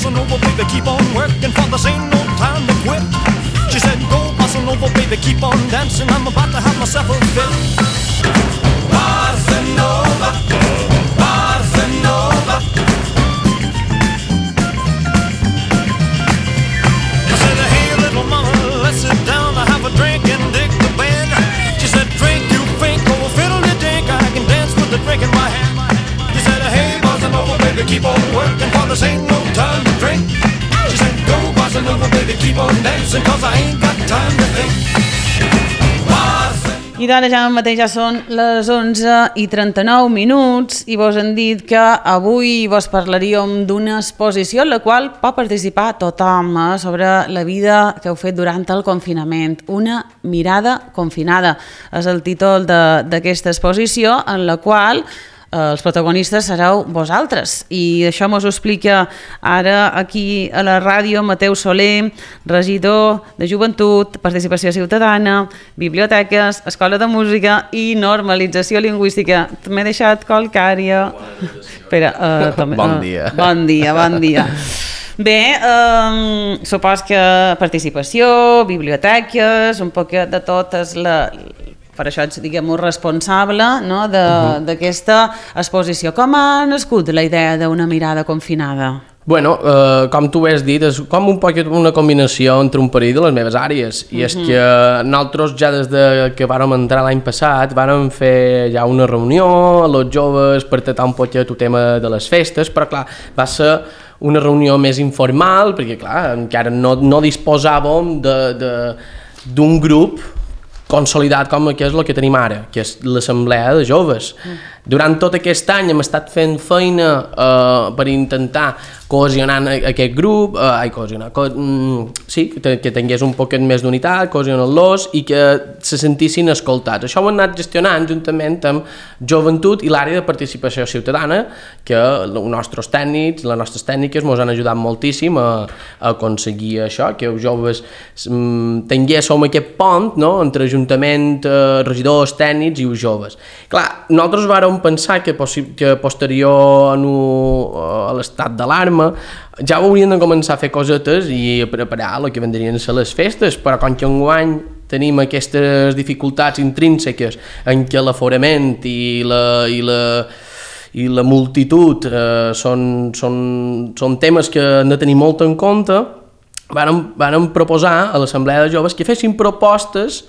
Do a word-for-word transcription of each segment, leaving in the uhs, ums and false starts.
bossa nova, baby, keep on working, for this ain't no time to quit. She said, go bossa nova, baby, keep on dancing, I'm about to have myself a fit. Bossa nova, bossa nova. I said, hey, little mama, let's sit down, I have a drink and dig the band. She said, drink, you think, go fiddle the dink, I can dance with the drink in my hand. She said, hey, bossa nova, baby, keep on working, for this ain't no time to drink. She said, go bossa nova, baby, keep on dancing, cause I ain't got time to think. I d'ara ja mateix ja són les onze i trenta-nou minuts i vos han dit que avui vos parlaríem d'una exposició en la qual pot participar tothom eh, sobre la vida que heu fet durant el confinament. Una mirada confinada és el títol d'aquesta exposició en la qual els protagonistes sereu vosaltres i això mos ho explica ara aquí a la ràdio Mateu Soler, regidor de Joventut, Participació Ciutadana, Biblioteques, Escola de Música i Normalització Lingüística. M'he deixat Colcària. Espera, uh, també, uh, bon dia. Bon dia, bon dia. Bé, um, supos que participació, biblioteques, un poc de tot és la... Per això ets, diguem-ho, responsable no, d'aquesta uh -huh. exposició. Com ha nascut la idea d'una mirada confinada? Bueno, eh, com tu has dit, és com un poc una combinació entre un parell de les meves àrees. I uh -huh. és que nosaltres ja des de que vàrem entrar l'any passat vàrem fer ja una reunió amb els joves per tractar un poc el tema de les festes, però clar, va ser una reunió més informal, perquè clar, encara no, no disposàvem d'un grup consolidat com que és el que tenim ara, que és l'Assemblea de Joves. Mm. Durant tot aquest any hem estat fent feina eh, per intentar cohesionar aquest grup, eh, ai, cohesionar, co mm, sí, que, que tingués un poquet més d'unitat, cohesionar-los i que se sentissin escoltats. Això ho hem anat gestionant juntament amb Joventut i l'àrea de participació ciutadana, que els nostres tècnics, les nostres tècniques ens han ajudat moltíssim a, a aconseguir això, que els joves mm, tinguéssim aquest pont no, entre ajuntament, eh, regidors, tècnics i els joves. Clar, nosaltres vàrem pensar que, que posterior a l'estat d'alarma ja hauríem de començar a fer cosetes i a preparar el que vendrien a ser les festes, però com que enguany tenim aquestes dificultats intrínseques en què l'aforament i la, i la, i la multitud eh, són, són, són temes que hem de tenir molt en compte, vàrem, vàrem proposar a l'Assemblea de Joves que fessin propostes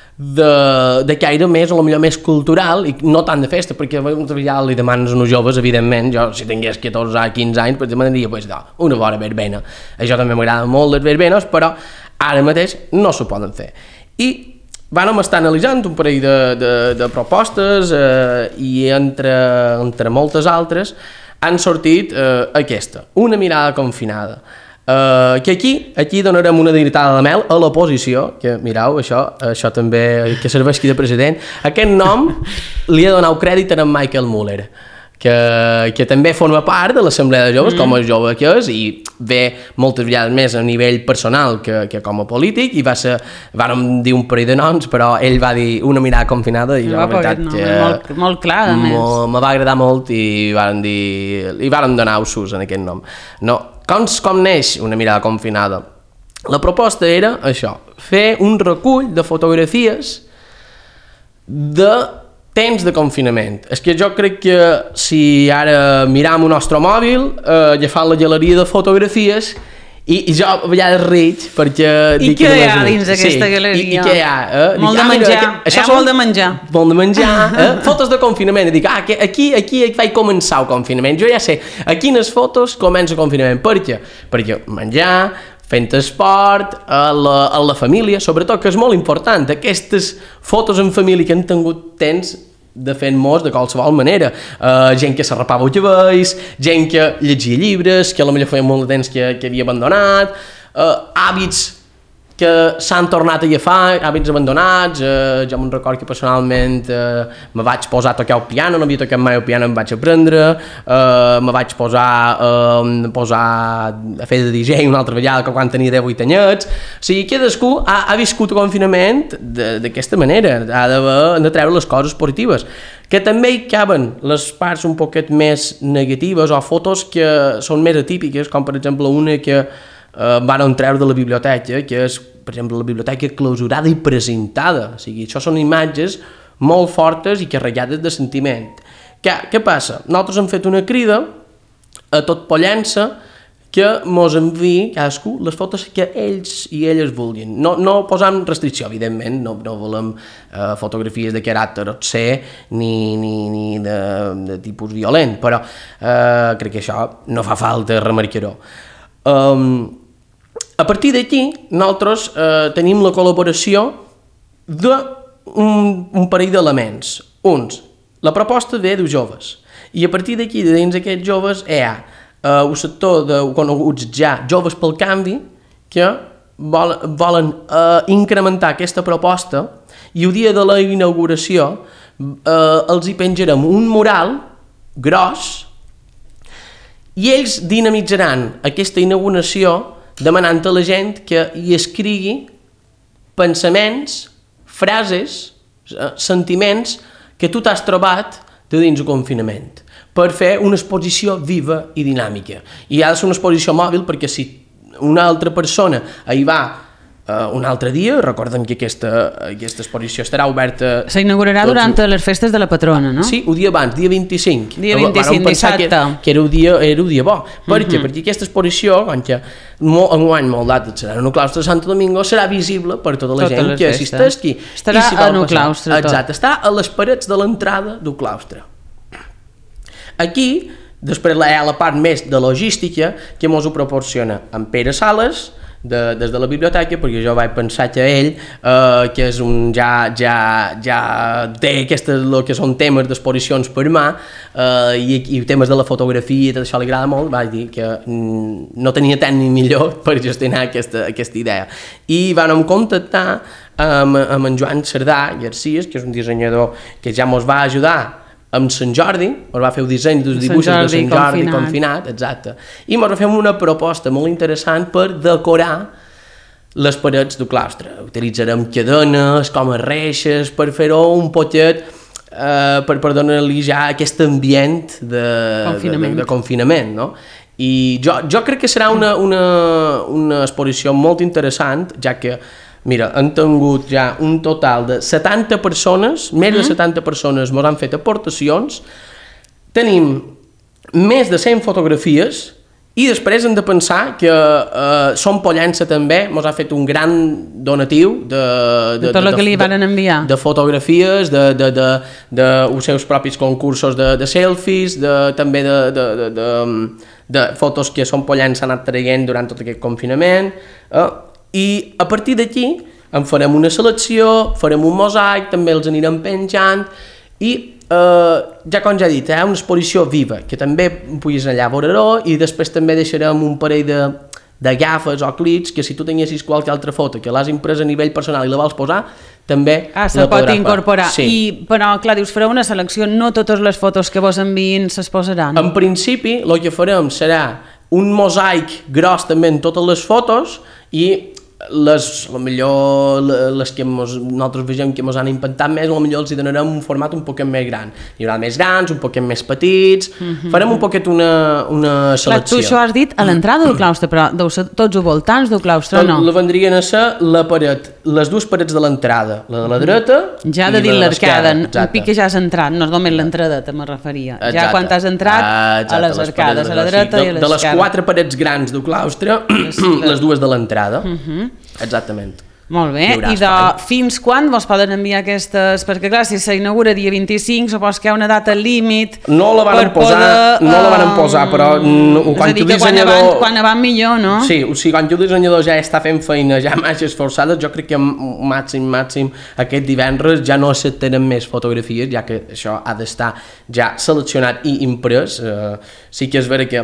de, de caire més, o potser més cultural i no tant de festa, perquè ja li demanes a uns joves, evidentment, jo si tingués catorze o quinze anys, per exemple, diria pues, no, una bona verbena. Això també m'agrada molt les verbenes, però ara mateix no s'ho poden fer. I vàrem estar analitzant un parell de, de, de propostes eh, i entre, entre moltes altres han sortit eh, aquesta, una mirada confinada. Uh, que aquí, aquí donarem una ditada de mel a l'oposició, que mireu, això, això també que serveixi de president. Aquest nom li ha donat crèdit a en Michael Muller, que, que també forma part de l'Assemblea de Joves, mm. com a jove que és, i ve moltes vegades més a nivell personal que, que com a polític, i va ser, vàrem dir un parell de noms, però ell va dir una mirada confinada, i jo, la veritat, no, que molt, molt clar, a més. Me va agradar molt, i vàrem dir, i vàrem donar usos en aquest nom. No, Com, com neix una mirada confinada? La proposta era això, fer un recull de fotografies de temps de confinament. És que jo crec que si ara miram el nostre mòbil, eh, agafant la galeria de fotografies, i, i jo a vegades riig perquè... I què hi ha dins d'aquesta sí, galeria? I, i què hi ha? Eh? Molt dic, de menjar, ah, mira, això molt de menjar. Molt de menjar, eh? Fotos de confinament, i dic, ah, aquí, aquí vaig començar el confinament, jo ja sé, a quines fotos comença el confinament, per què? Perquè menjar, fent esport, a la, a la família, sobretot, que és molt important, aquestes fotos en família que han tingut temps de fent molts de qualsevol manera, uh, gent que s'arrapava els cabells, gent que llegia llibres, que potser feia molt de temps que, que havia abandonat, uh, hàbits que s'han tornat a agafar, hàbits abandonats, uh, jo me'n record que personalment uh, me vaig posar a tocar el piano, no havia tocat mai el piano, em vaig aprendre, uh, me vaig posar, uh, posar a fer de D J una altra vegada que quan tenia deu vuit anyets, o sigui, cadascú ha, ha viscut el confinament d'aquesta manera, ha de, ha de treure les coses positives. que també hi caben les parts un poquet més negatives o fotos que són més atípiques, com per exemple una que eh, van treure de la biblioteca, que és, per exemple, la biblioteca clausurada i presentada. O sigui, això són imatges molt fortes i carregades de sentiment. Què, què passa? Nosaltres hem fet una crida a tot Pollença que mos enviï cadascú les fotos que ells i elles vulguin. No, no posam restricció, evidentment, no, no volem eh, fotografies de caràcter obscè ni, ni, ni de, de tipus violent, però eh, crec que això no fa falta remarcar-ho. Um, a partir d'aquí, nosaltres eh, tenim la col·laboració d'un un parell d'elements. Uns, la proposta ve dels joves, i a partir d'aquí, de dins aquests joves, hi ha Uh, un sector de coneguts ja joves pel canvi que vol, volen uh, incrementar aquesta proposta, i el dia de la inauguració uh, els hi penjarem un mural gros i ells dinamitzaran aquesta inauguració demanant a la gent que hi escrigui pensaments, frases, uh, sentiments que tu t'has trobat de dins el confinament, per fer una exposició viva i dinàmica. I ha de ser una exposició mòbil perquè si una altra persona hi va uh, un altre dia, recordem que aquesta, aquesta exposició estarà oberta... S'inaugurarà durant les festes de la patrona, no? Sí, el dia abans, dia vint-i-cinc. Dia vint-i-cinc, dissabte. Que, que era el dia, era el dia bo. Per què? Uh-huh. Perquè aquesta exposició, com que molt, enguany molt data serà en el claustre de Santo Domingo, serà visible per tota la tota gent que assisteixi. Estarà si en el claustre. Exacte, està a les parets de l'entrada del claustre. Aquí, després hi ha la part més de logística que ens ho proporciona en Pere Sales, de, des de la biblioteca, perquè jo vaig pensar que ell, eh, que és un, ja, ja, ja té aquestes, el que són temes d'exposicions per mà, eh, i, i temes de la fotografia i tot això li agrada molt, vaig dir que mm, no tenia tècnic millor per gestionar aquesta, aquesta idea. I vam contactar amb, amb en Joan Cerdà Garcís, que és un dissenyador que ja ens va ajudar amb Sant Jordi, ens va fer el disseny dels dibuixos de Sant Jordi confinat. confinat, exacte, i ens va fer una proposta molt interessant per decorar les parets del claustre. Utilitzarem cadenes, com a reixes, per fer-ho un poquet, eh, per, per donar-li ja aquest ambient de confinament, de, de, de confinament, no? I jo, jo crec que serà una, una, una exposició molt interessant, ja que mira, han tingut ja un total de setanta persones, més de setanta persones ens han fet aportacions, tenim més de cent fotografies i després hem de pensar que eh, Som Pollença també ens ha fet un gran donatiu de, de, de tot el que li van enviar. De, de fotografies, de, de, de, de, de seus propis concursos de, de selfies, de, també de, de, de, de, de fotos que Som Pollença ha anat traient durant tot aquest confinament, eh? I a partir d'aquí en farem una selecció, farem un mosaic, també els anirem penjant i eh, ja com ja he dit, hi ha una exposició viva que també puguis allà a veure-ho, i després també deixarem un parell de, de gafes o clips que si tu tinguessis qualque altra foto que l'has impresa a nivell personal i la vols posar, també ah, se pot incorporar. Sí. I, però clar, dius, fareu una selecció, no totes les fotos que vos enviïn s'es posaran. En principi el que farem serà un mosaic gros també en totes les fotos, i les, a lo millor les que mos, nosaltres vegem que ens han impactat més, a lo millor els hi donarem un format un poquet més gran. Hi haurà més grans, un poquet més petits, mm-hmm. farem un poquet una, una selecció. Clar, tu això has dit a l'entrada del claustre, però deu ser tots els voltants del claustre, no? La vendrien a ser la paret, les dues parets de l'entrada, la de la dreta ja de dir l'arcada, un pic que ja has entrat, no és només l'entradeta, me referia. Exacte. Ja quan has entrat exacte, a les arcades, a la dreta sí. i a l'esquerra. De les quatre parets grans del claustre, les, les dues de l'entrada. Mm-hmm. Exactament. Molt bé, i de fins quan vos poden enviar aquestes? Perquè clar, si s'inaugura dia vint-i-cinc, supos que hi ha una data límit. No la van posar, poder, no la van posar, però no, és a dir, que quan dissenyador... avant, quan avant millor, no? Sí, o sigui, quan el dissenyador ja està fent feina, ja més esforçada, jo crec que màxim, màxim, aquest divendres ja no acceptarem més fotografies, ja que això ha d'estar ja seleccionat i imprès. Uh, sí que és vera que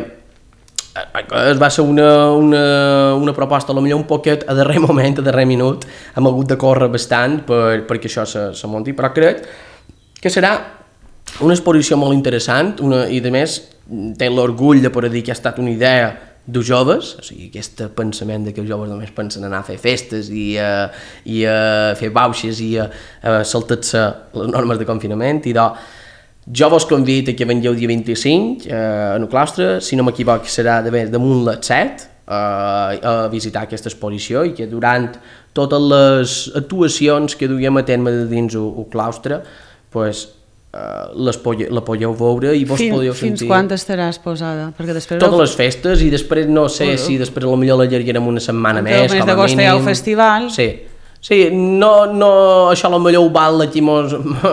es va ser una, una, una proposta, potser un poquet a darrer moment, a darrer minut, hem hagut de córrer bastant per, perquè això se, se munti, però crec que serà una exposició molt interessant, una, i a més té l'orgull de poder dir que ha estat una idea dels joves, o sigui, aquest pensament de que els joves només pensen anar a fer festes i a, i a fer bauxes i a, a saltar-se les normes de confinament, i doncs Jo vos convido que vengueu dia vint-i-cinc eh, en el claustre, si no m'equivoc serà de més damunt les set, eh, a visitar aquesta exposició i que durant totes les actuacions que duguem a terme dins el, el claustre, pues, uh, les polle, la podeu veure i vos Fin, podeu fins sentir... Fins quan estaràs posada? Perquè després totes les festes i després no sé uh, si després potser l'allargarem una setmana més, com a mínim. El mes d'agost hi ha el festival. Sí. Sí, no, no, això potser ho val aquí mos...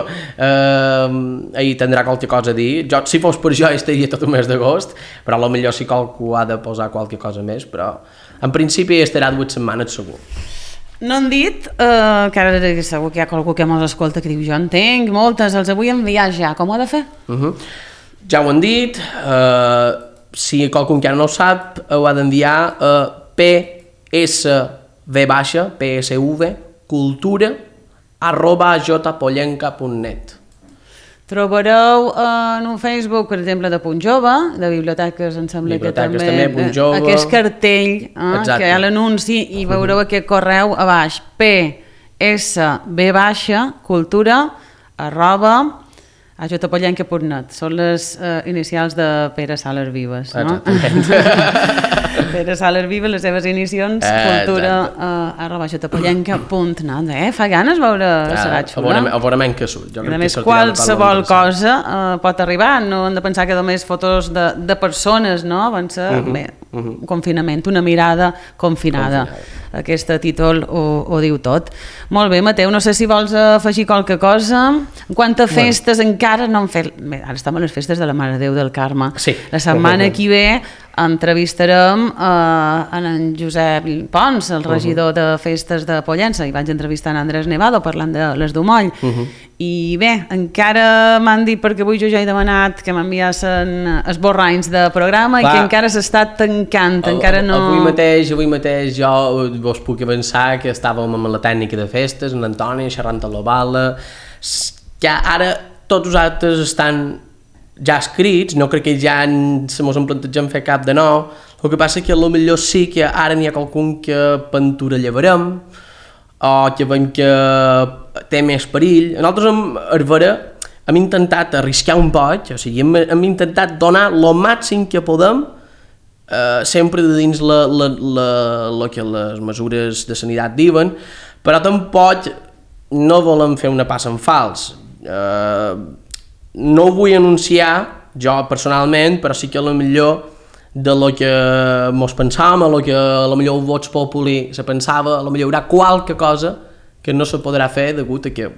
eh, ahir tindrà qualque cosa a dir. Jo, si fos per jo, estaria tot el mes d'agost, però potser si qualcú ha de posar qualque cosa més, però en principi estarà dues setmanes segur. No han dit, eh, que ara segur que hi ha qualcú que mos escolta que diu jo entenc, moltes, els vull enviar ja, com ho ha de fer? Uh -huh. Ja ho han dit, eh, si qualcú encara no ho sap, ho ha d'enviar a P S V baixa, P S V, cultura, arroba jpollenca punt net. Trobareu eh, en un Facebook, per exemple, de Punt Jove, de biblioteques, em sembla biblioteques que també, també Punt Jove. Aquest cartell, eh, que hi ha l'anunci, i veureu uh -huh. aquest correu a baix, P S V baixa, cultura, arroba, a jpollenca punt net. Són les eh, inicials de Pere Sales Vives, no? Exactament. Pere Sales Vives, les seves iniciacions, eh, cultura, uh, arroba jpollenca punt net. Eh? Fa ganes veure, ah, serà xula. A veure que surt. Jo a més, qualsevol cosa uh, pot arribar, no hem de pensar que només fotos de, de persones, no? Van ser, uh -huh, bé, uh -huh. un confinament, una mirada confinada. confinada. Aquest títol ho, ho diu tot. Molt bé, Mateu, no sé si vols afegir qualque cosa. En quant a festes, bueno. encara no hem fet... Bé, ara estem a les festes de la Mare de Déu del Carme. Sí. La setmana que ve entrevistarem eh, en Josep Pons, el regidor uh -huh. de festes de Pollença, i vaig entrevistar en Andrés Nevado parlant de les d'Umoll. Uh -huh. I bé, encara m'han dit, perquè avui jo ja he demanat que m'enviassen esborranys de programa. Clar, i que encara s'està tancant, el, encara no... Avui mateix, avui mateix jo vos puc avançar que estàvem amb la tècnica de festes, en Antoni, xerrant a la bala, que ara tots els actes estan ja escrits, no crec que ja se mos en plantegem fer cap de nou. El que passa que potser sí que ara n'hi ha qualcun que pintura llevarem, o que veiem que té més perill. Nosaltres amb Hervera hem intentat arriscar un poc, o sigui, hem, hem intentat donar el màxim que podem, eh, sempre de dins la, la, la, la que les mesures de sanitat diuen, però tampoc no volem fer una passa en fals. Eh, no ho vull anunciar jo personalment, però sí que a lo millor de lo que mos pensàvem, a lo que a lo millor el Vox Populi se pensava, a lo millor hi haurà qualque cosa que no se podrà fer degut a que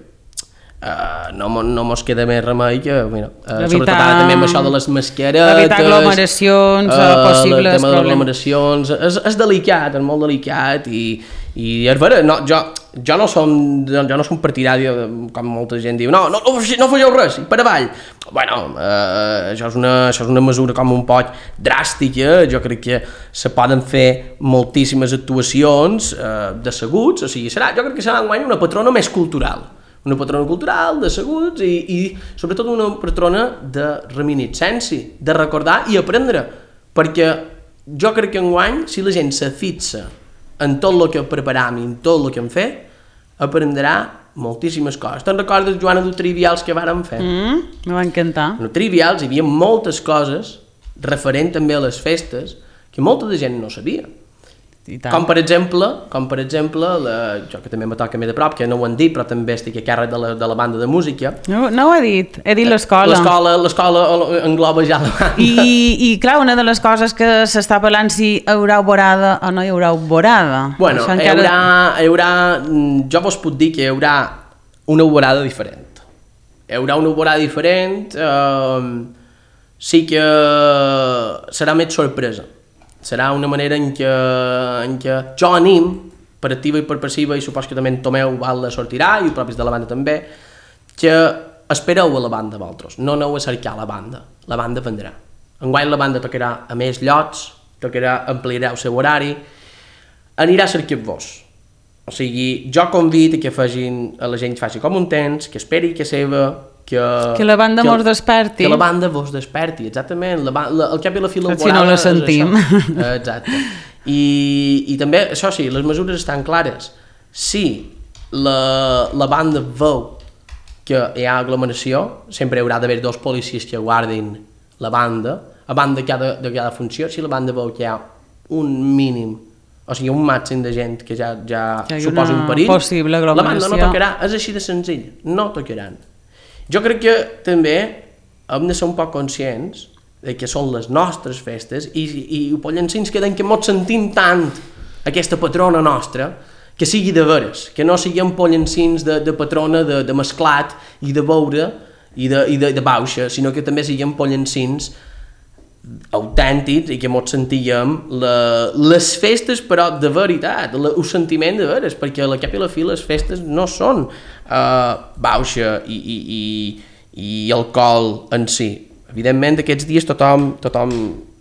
uh, no, no mos queda més remei que, mira, uh, sobretot ara també amb això de les mascaretes, evitar aglomeracions, uh, possibles el tema problemes. d'aglomeracions, és, és delicat, és molt delicat i, i és vera, no, jo, jo no som, jo no som partidari, com molta gent diu, no, no, no fageu res, i per avall. Bueno, eh, això, és una, això és una mesura com un poc dràstica, jo crec que se poden fer moltíssimes actuacions eh, d'asseguts, o sigui, serà, jo crec que serà enguany una patrona més cultural, una patrona cultural d'asseguts i, i sobretot una patrona de reminiscència, de recordar i aprendre, perquè jo crec que enguany, si la gent se fixa en tot el que preparam i en tot el que hem fet, aprendrà moltíssimes coses. Te'n recordes, Joana, de trivials que vàrem fer? Mm, me va encantar. En trivials hi havia moltes coses referent també a les festes que molta de gent no sabia. Com per exemple, com per exemple la, jo que també me toca més de prop, que no ho han dit, però també estic a càrrec de la, de la banda de música. No, no ho he dit, he dit l'escola. L'escola, l'escola engloba ja la banda. I, I clar, una de les coses que s'està parlant si hi haurà vorada o no hi haurà vorada. Bueno, hi haurà, hi haurà, jo vos puc dir que hi haurà una vorada diferent. Hi haurà una vorada diferent, eh, sí que serà més sorpresa. Serà una manera en què, en què jo anim, per activa i per passiva, i supos que també en Tomeu Valda sortirà, i els propis de la banda també, que espereu a la banda vosaltres, no aneu a cercar la banda, la banda vendrà. Enguany la banda tocarà a més llocs, tocarà, ampliarà el seu horari, anirà a cercar-vos. O sigui, jo convido que facin, a la gent que faci com un temps, que esperi que seva, que... Que la banda mos desperti. Que la banda vos desperti, exactament. La, la, el cap i la fila... Si no la sentim. Exacte. I, I també, això sí, les mesures estan clares. Si la, la banda veu que hi ha aglomeració, sempre hi haurà d'haver dos policies que guardin la banda, a banda de cada, de cada funció, si la banda veu que hi ha un mínim, o sigui, un màxim de gent que ja, ja suposa un perill, la banda no tocarà, és així de senzill, no tocaran. Jo crec que també hem de ser un poc conscients de que són les nostres festes i, i ho pollencins queden que mos sentim tant aquesta patrona nostra, que sigui de veres, que no siguem pollencins de, de patrona, de, de mesclat i de beure i de, i de, de bauxa, sinó que també siguem pollencins autèntics i que mos sentíem la, les festes però de veritat, la, el sentiment de veres, perquè a la cap i la fi les festes no són uh, bauxa i, i, i, i alcohol en si. Evidentment aquests dies tothom, tothom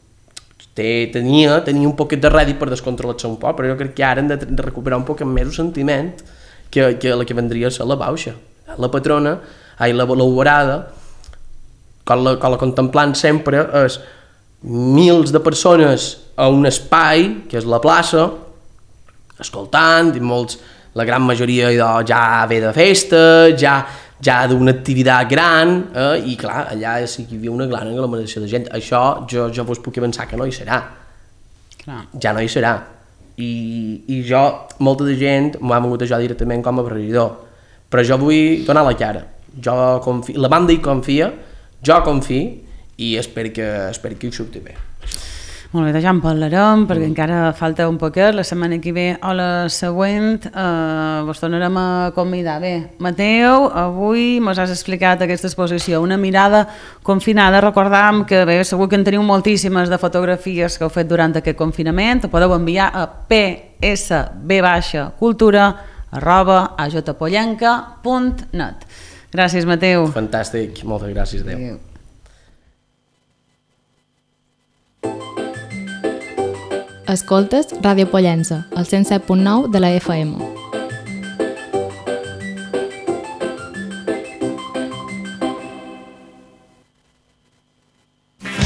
té, tenia, tenia un poquet de rèdit per descontrolar-se un poc, però jo crec que ara hem de, de recuperar un poc més el sentiment que, que la que vendria a ser la bauxa. La patrona, ai, la l'oberada, quan la, quan la contemplant sempre és mils de persones a un espai, que és la plaça, escoltant, i molts, la gran majoria ja ve de festa, ja, ja d'una activitat gran, eh, i clar, allà sí que hi havia una gran aglomeració de gent. Això jo, jo vos puc pensar que no hi serà. Clar. Ja no hi serà. I, i jo, molta de gent m'ho ha vingut a jo directament com a regidor, però jo vull donar la cara. Jo confio, la banda hi confia, jo confio, i espero que, espero que ho surti bé. Molt bé, ja en parlarem, perquè mm. encara falta un poquet, la setmana que ve o la següent eh, vos tornarem a convidar. Bé, Mateu, avui mos has explicat aquesta exposició, una mirada confinada. Recordam que bé, segur que en teniu moltíssimes de fotografies que heu fet durant aquest confinament, ho podeu enviar a p s b cultura arroba a j pollenca punt net. Gràcies, Mateu. Fantàstic, moltes gràcies, Déu. Adéu. Escoltes Ràdio Pollença, al cent set punt nou de la F M.